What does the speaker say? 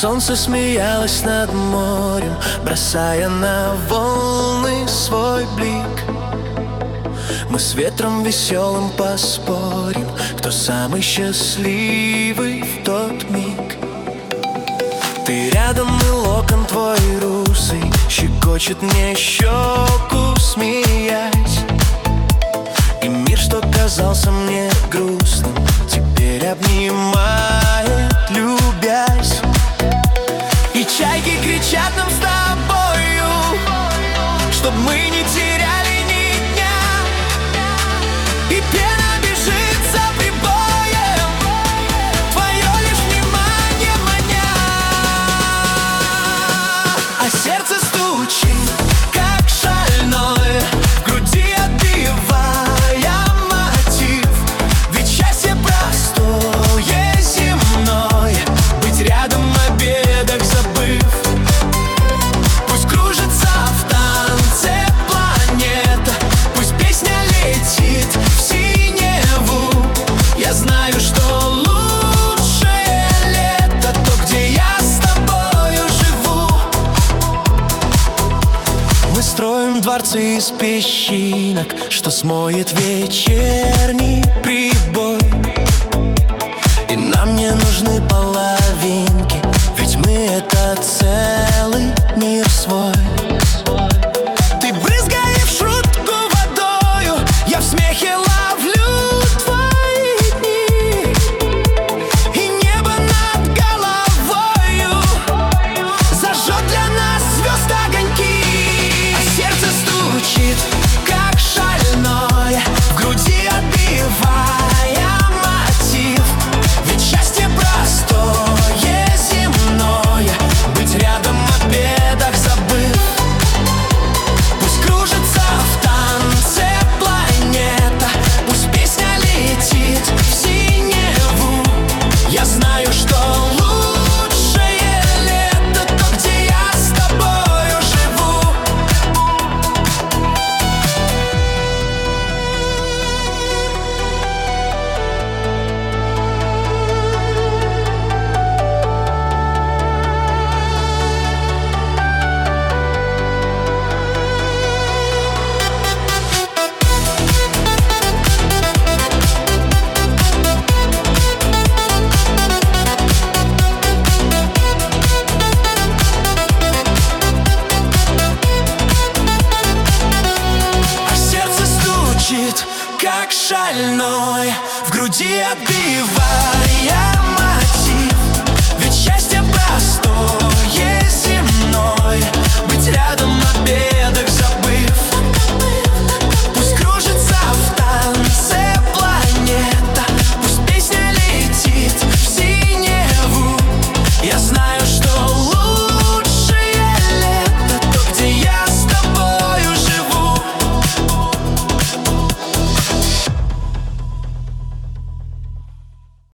солнце смеялось над морем, бросая на волны свой блик. Мы с ветром веселым поспорим, кто самый счастливый в тот миг. Ты рядом, и локон твой русый щекочет мне щеку, смеясь. И мир, что казался мне грустным, теперь обнимает, любясь. И чайки кричат нам с тобою, чтоб мы не теряли ни дня. И пена бежит за прибоем, твое лишь внимание маня. А сердце стучит, как шальное, в груди отбивая мотив. Ведь счастье простое, земное, быть рядом о бедах забыв. Пусть кружится в танце планета, пусть песня летит в синеву. Я знаю, что лучшее лето то, где я с тобою живу. Мы строим дворцы из песчинок, что смоет вечерний прибой. И нам не нужны палаты,